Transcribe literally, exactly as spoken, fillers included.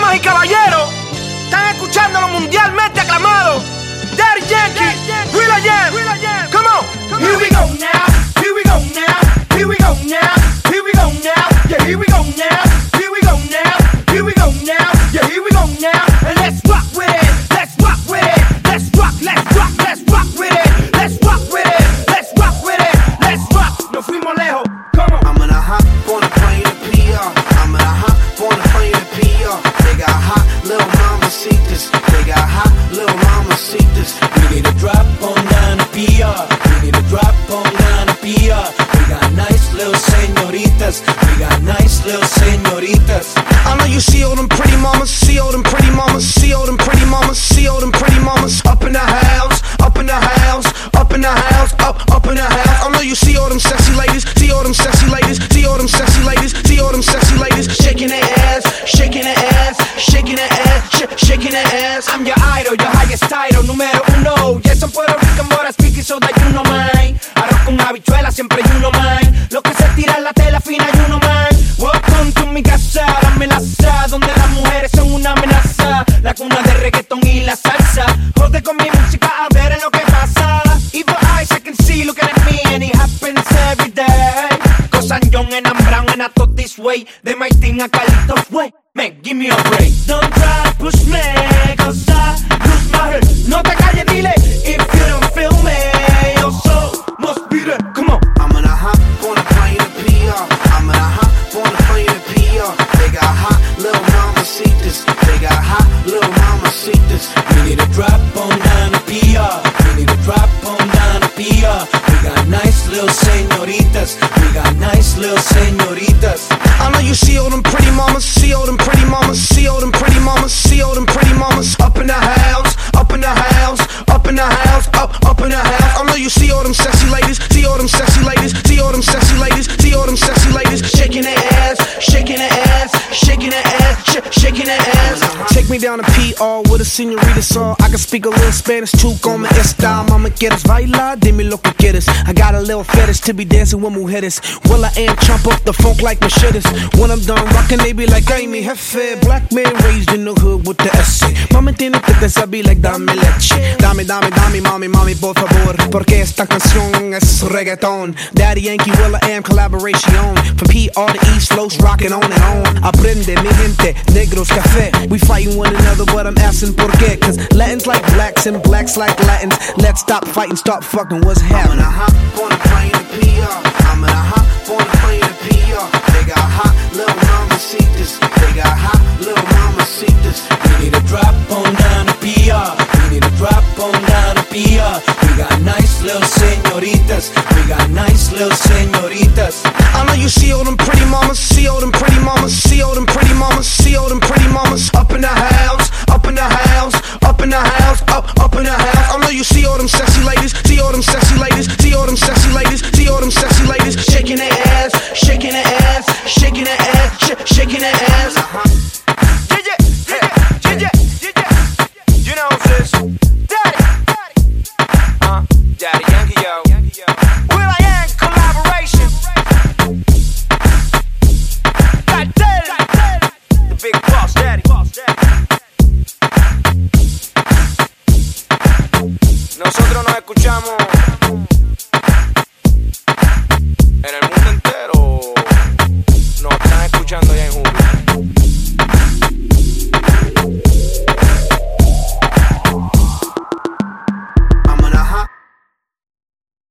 Damas y caballeros, están escuchando lo mundialmente aclamado Daddy Yankee, will.i.am. Come on, here we go now, here we go now, here we go now, here we go now, yeah, here we go now, here we go now, here we go now, yeah, here we go now, and let's rock with it, let's rock with it, let's rock, let's rock, let's rock with it, let's rock with it, let's rock with it, let's rock. Nos fuimos lejos, come on. I'm gonna hop on a plane to P R. I'm gonna hop on a plane to P R. They got hot little mamacitas. They got hot little mamacitas. We need to drop on down to P R. We need to drop on down to P R. We got nice little señoritas. We got nice little señoritas. I know you see all them pretty mamas, see all them pretty mamas, see all them pretty mamas, see all them pretty mamas up in the house, up in the house, up in the house, up, up in the house. I know you see all them sexy ladies, see all them sexy ladies, see all them sexy ladies, see all them sexy ladies shaking their ass, shaking their ass, shaking their ass, sh- shaking their ass. I'm your idol, your highest title, número uno. Yes, I'm Puerto Rican, but I speak it so that you know mine. Arroz con habichuela, siempre you know mine. Lo que se tira en la tela fina, you know mine. Welcome to mi casa, dame la sa, donde las mujeres son una amenaza. La cuna de reggaetón y la salsa. Jode con mi música, a ver en lo que pasa. Evil eyes, I can see, looking at me, and it happens every day. Cause I'm young and I'm brown and I thought this way. De my thing, I Carlitos way. Man, give me a break. Don't try to push me, cause I lose my head. No te calles, dile, if you don't feel me, your soul must be there. Come on. I'm gonna hop on a plane to P R. I'm gonna hop on a plane to P R. They got hot little mamacitas. They got hot little mamacitas. We need to drop on down to P R. We need to drop on down to P R. We got nice little señoritas. We got nice little señoritas. I know you see all them pretty mamas, see all them pretty mamas, see all them pretty mamas, see all them pretty mamas up in the house, up in the house, up in the house, up, up in the house. I know you see all them sexy ladies, see all them sexy ladies, see all them sexy ladies, see all them sexy ladies shaking their ass, shaking their ass, shaking their ass, sh- shaking their ass. Take me down to P R with a señorita song. I can speak a little Spanish too, como esta. Mama quieres bailar, dime lo que quieres. I got a little fetish to be dancing with mujeres. Will I am chomp up the funk like machetes. When I'm done rocking, they be like, ay mi jefe. Black man raised in the hood with the S. Mami tiene que te saber like dame leche. Dame, dame, dame, mami, mami, por favor. Porque esta canción es reggaeton. Daddy Yankee, will.i.am collaboration. From P R to East Los, rocking on and on. Aprende mi gente, negros café. We fighting one another, but I'm asking por qué. Cause Latins like blacks and blacks like Latins. Let's stop fighting, stop fucking, what's happening? I'm gonna hop on a plane to P R. I'm gonna hop on a plane to P R. They got hot little mamacitas.